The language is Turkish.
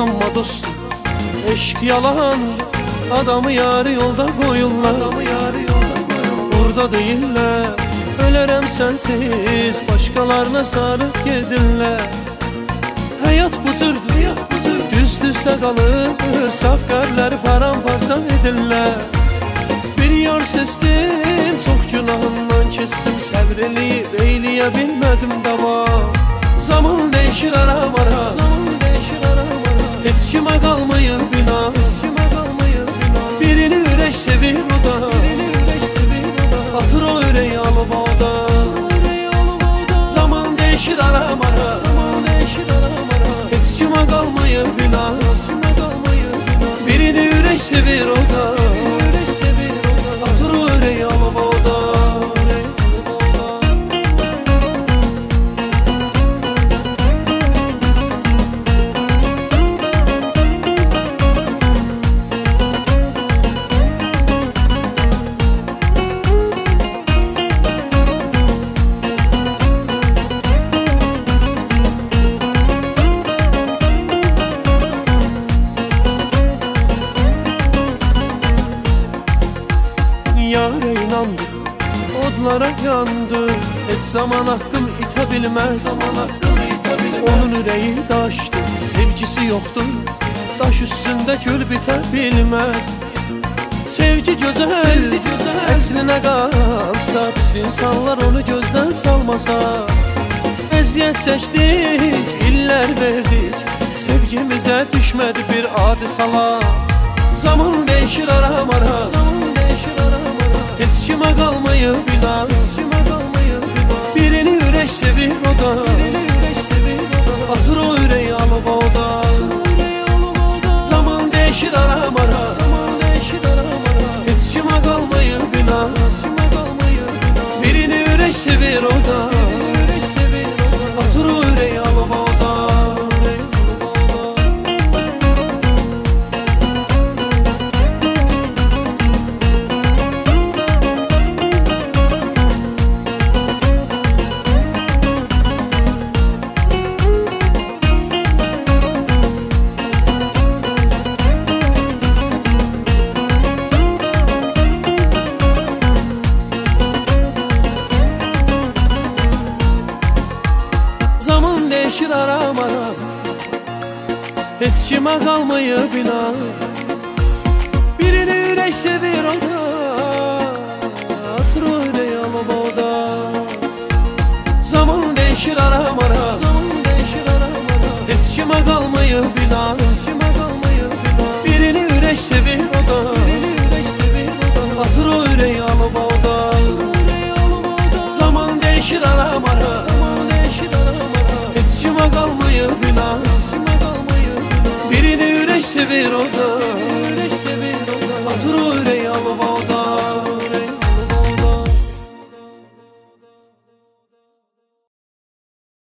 sanma dostum, eşk yalan. Adamı yarı yolda koyurlar, burada değiller. Ölərəm sensiz, başkalarına sarıp gedirlər. Hayat bu cürdür, düz-düzdə qalır, saf qəlbləri paramparça edirlər. Bir yar sestim, çox günahından kestim, səbr eləyib eyləyə bilmədim davam. Zaman değişir ara-ara, heç kimə qalmayır bina. Birini ürək sevir o da, atır o ürək alıp oda. Zaman değişir ara-ara, heç kimə qalmayır bina. Birini ürək sevir o da, atır o ürək alıp oda. Yâre inandım, odlara yandı. Hiç zaman hakkım ite bilmez. Onun yüreği daştı, sevgisi yoktur. Daş üstünde gül bite bilmez. Sevgi güzel, əslinə qalsa, biz insanlar onu gözden salmasa. Əziyyət çəkdik, illər verdik, sevgimizə düşmədi bir adi sala. Zaman değişir ara-ara, heç kimə qalmayır bina. Birini ürək sevir o da, atır o ürək alıp oda. Zaman değişir ara-ara, heç kimə qalmayır bina. Birini ürək sevir o da, atır o ürək alıp oda. Değişir ara-ara, heç kimə qalmayır bina. Birini ürək sevir o da, atır o ürək alıp oda. Zaman değişir ara-ara, heç kimə qalmayır bina. Birini ürək sevir o da, atır o ürək alıp oda. Zaman değişir ara-ara, heç kimə qalmayır bina. Birini ürək sevir o da,